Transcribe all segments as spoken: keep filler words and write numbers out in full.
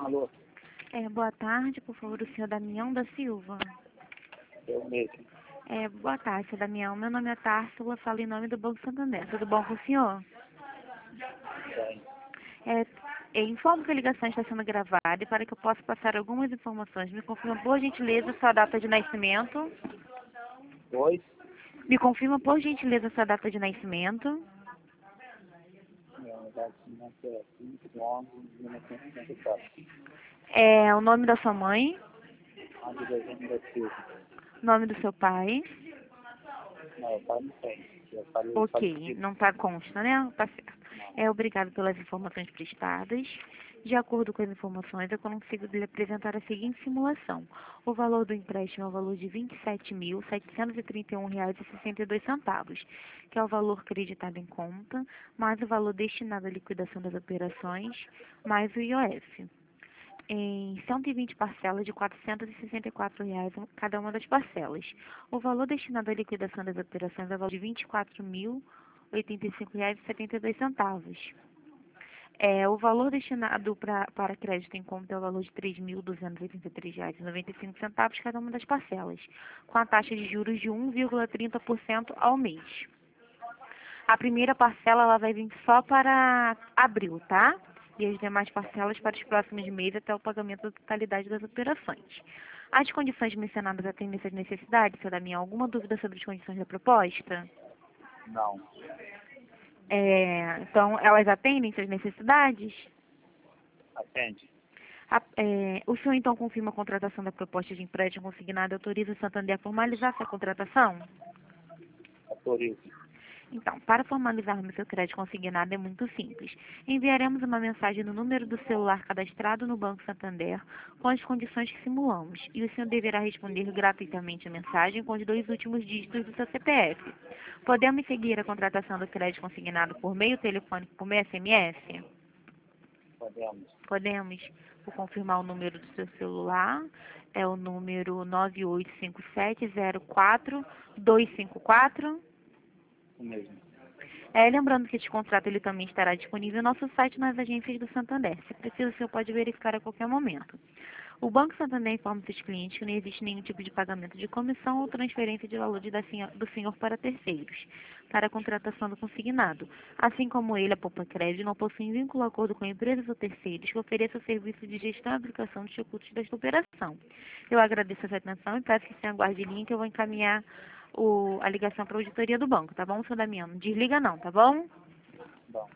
Alô, É, boa tarde, por favor, o senhor Damião da Silva. eu mesmo. É, boa tarde, senhor Damião. Meu nome é Társila, falo em nome do Banco Santander. Tudo bom com o senhor? Bem, É, eu informo que a ligação está sendo gravada e para que eu possa passar algumas informações, me confirma, por gentileza, sua data de nascimento. dois, Me confirma, por gentileza, sua data de nascimento. é, da Cimento é cinco de onze de mil novecentos e cinquenta e quatro. É, o nome da sua mãe, Onde dezembro da Silva. nome do seu pai. Não, o pai não tem. Eu falei Ok, falecido. não tá consta, né? Tá certo. Não, É, obrigado pelas informações prestadas. De acordo com as informações, eu consigo lhe apresentar a seguinte simulação. O valor do empréstimo é o valor de vinte e sete mil, setecentos e trinta e um reais e sessenta e dois centavos, que é o valor acreditado em conta, mais o valor destinado à liquidação das operações, mais o I O F. Em cento e vinte parcelas de quatrocentos e sessenta e quatro reais cada uma das parcelas. O valor destinado à liquidação das operações é o valor de vinte e quatro mil, oitenta e cinco reais e setenta e dois centavos. É, o valor destinado pra, para crédito em conta é o valor de três mil duzentos e oitenta e três reais e noventa e cinco centavos cada uma das parcelas, com a taxa de juros de um vírgula trinta por cento ao mês. A primeira parcela ela vai vir só para abril, tá? E as demais parcelas para os próximos meses até o pagamento da totalidade das operações. As condições mencionadas atendem essas necessidades, seu Damião? Alguma dúvida sobre as condições da proposta? não, É, então, elas atendem suas necessidades? atende. A- é, o senhor, então, confirma a contratação da proposta de empréstimo consignado e autoriza o Santander a formalizar essa contratação? Autorizo. Então, para formalizarmos seu crédito consignado é muito simples. Enviaremos uma mensagem no número do celular cadastrado no Banco Santander com as condições que simulamos e o senhor deverá responder gratuitamente a mensagem com os dois últimos dígitos do seu C P F. Podemos seguir a contratação do crédito consignado por meio telefônico por meio S M S? Podemos. Podemos. Vou confirmar o número do seu celular. É o número nove oito cinco sete zero quatro dois cinco quatro. O mesmo. É, lembrando que este contrato ele também estará disponível no nosso site nas agências do Santander. Se precisa, o senhor pode verificar a qualquer momento. O Banco Santander informa seus clientes que não existe nenhum tipo de pagamento de comissão ou transferência de valor de da senhor- do senhor para terceiros, para a contratação do consignado. Assim como ele, a Poupa Crédito, não possui vínculo ou acordo com empresas ou terceiros que ofereçam serviço de gestão e aplicação dos recursos desta operação. Eu agradeço a sua atenção e peço que o senhor aguarde em linha que eu vou encaminhar o, a ligação para a auditoria do banco, tá bom, senhor Damião? Não desliga não, tá bom? Bom.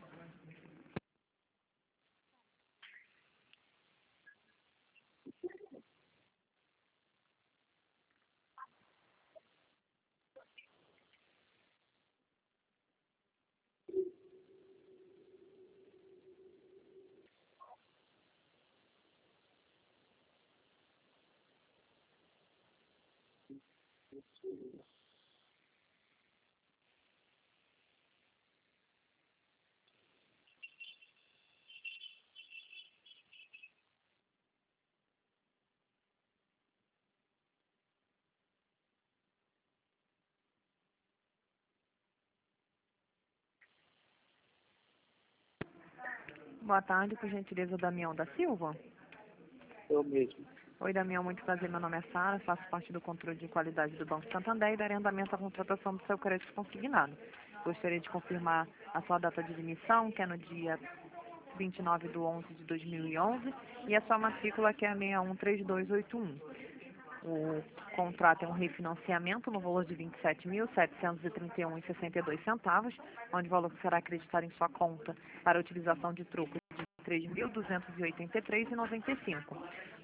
Boa tarde, por gentileza, Damião da Silva. Eu mesmo. Oi, Damião, muito prazer. Meu nome é Sara, faço parte do controle de qualidade do Banco Santander e darei andamento à contratação do seu crédito consignado. Gostaria de confirmar a sua data de admissão, que é no dia vinte e nove de onze de dois mil e onze, e a sua matrícula, que é a seis um três dois oito um. O contrato é um refinanciamento no valor de vinte e sete mil, setecentos e trinta e um reais e sessenta e dois centavos, onde o valor será acreditado em sua conta para a utilização de trocos de três mil duzentos e oitenta e três reais e noventa e cinco centavos.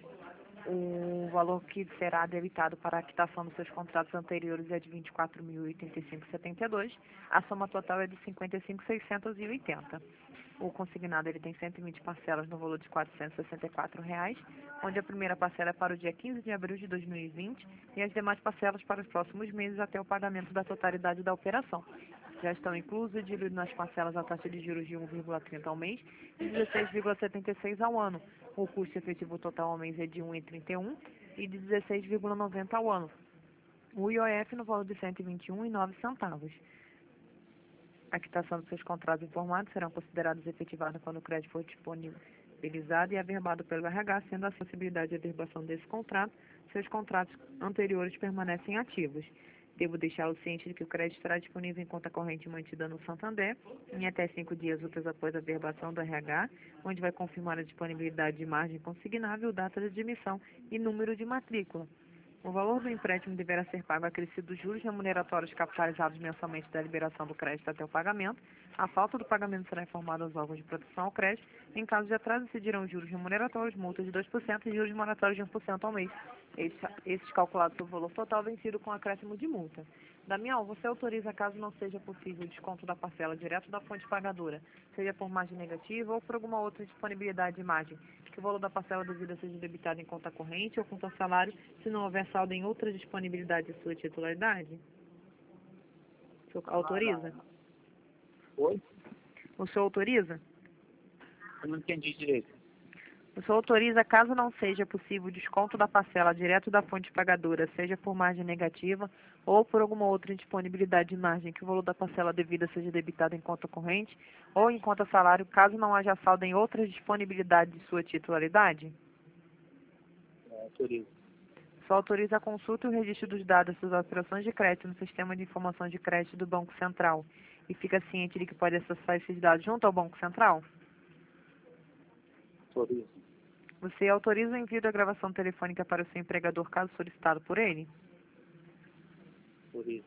O valor que será debitado para a quitação dos seus contratos anteriores é de vinte e quatro mil e oitenta e cinco reais e setenta e dois centavos. A soma total é de cinquenta e cinco mil seiscentos e oitenta reais. O consignado ele tem cento e vinte parcelas no valor de quatrocentos e sessenta e quatro reais, onde a primeira parcela é para o dia quinze de abril de dois mil e vinte e as demais parcelas para os próximos meses até o pagamento da totalidade da operação. Já estão inclusos e diluídos nas parcelas a taxa de juros de um vírgula trinta ao mês e dezesseis vírgula setenta e seis ao ano. O custo efetivo total ao mês é de um vírgula trinta e um e de dezesseis vírgula noventa ao ano. O I O F no valor de cento e vinte e um reais e nove centavos. A quitação dos seus contratos informados serão considerados efetivados quando o crédito for disponível, compatibilizado e averbado pelo R H, sendo a possibilidade de averbação desse contrato, seus contratos anteriores permanecem ativos. Devo deixá-lo ciente de que o crédito estará disponível em conta corrente mantida no Santander em até cinco dias úteis após a averbação do R H, onde vai confirmar a disponibilidade de margem consignável, data de admissão e número de matrícula. O valor do empréstimo deverá ser pago acrescido dos juros remuneratórios capitalizados mensalmente da liberação do crédito até o pagamento. A falta do pagamento será informada aos órgãos de proteção ao crédito. Em caso de atraso, incidirão juros remuneratórios, multas de dois por cento e juros moratórios de um por cento ao mês. Esses calculados sobre o valor total vencido com acréscimo de multa. Damião, você autoriza, caso não seja possível o desconto da parcela direto da fonte pagadora, seja por margem negativa ou por alguma outra disponibilidade de margem, que o valor da parcela devida seja debitado em conta corrente ou conta salário, se não houver saldo em outra disponibilidade de sua titularidade? O senhor autoriza? Oi? O senhor autoriza? Eu não entendi direito. O senhor autoriza, caso não seja possível o desconto da parcela direto da fonte pagadora, seja por margem negativa ou por alguma outra indisponibilidade de margem, que o valor da parcela devida seja debitado em conta corrente ou em conta salário, caso não haja saldo em outras disponibilidades de sua titularidade? É, autorizo. O senhor autoriza a consulta e o registro dos dados das operações de crédito no Sistema de Informação de Crédito do Banco Central e fica ciente de que pode acessar esses dados junto ao Banco Central? Autorizo. Você autoriza o envio da gravação telefônica para o seu empregador, caso solicitado por ele? Autorizo.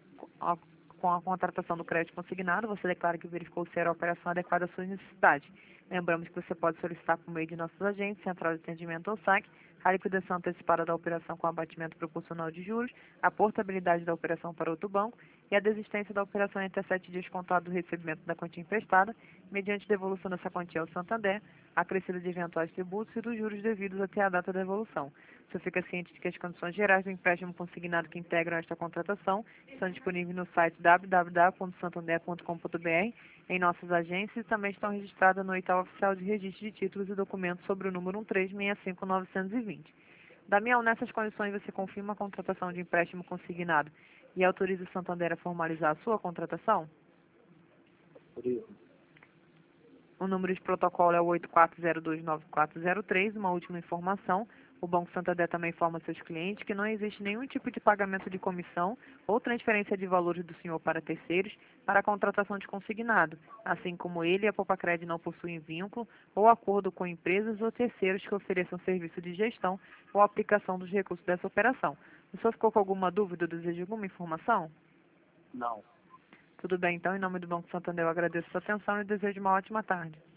Com a contratação do crédito consignado, você declara que verificou se era a operação adequada às suas necessidades. Lembramos que você pode solicitar por meio de nossos agentes, central de atendimento ou S A C, a liquidação antecipada da operação com abatimento proporcional de juros, a portabilidade da operação para outro banco e a desistência da operação em até sete dias contado do recebimento da quantia emprestada, mediante devolução dessa quantia ao Santander, acrescido de eventuais tributos e dos juros devidos até a data da devolução. Você fica ciente de que as condições gerais do empréstimo consignado que integram esta contratação estão disponíveis no site w w w ponto santander ponto com ponto b r, em nossas agências e também estão registradas no Edital Oficial de Registro de Títulos e Documentos sobre o número um três seis cinco nove dois zero. Damião, nessas condições você confirma a contratação de empréstimo consignado e autoriza o Santander a formalizar a sua contratação? Autorizo. O número de protocolo é o oito quatro zero dois nove quatro zero três. Uma última informação: o Banco Santander também informa seus clientes que não existe nenhum tipo de pagamento de comissão ou transferência de valores do senhor para terceiros para a contratação de consignado, assim como ele e a Popacred não possuem vínculo ou acordo com empresas ou terceiros que ofereçam serviço de gestão ou aplicação dos recursos dessa operação. O senhor ficou com alguma dúvida ou deseja alguma informação? Não. Tudo bem, então, em nome do Banco Santander eu agradeço a sua atenção e desejo uma ótima tarde.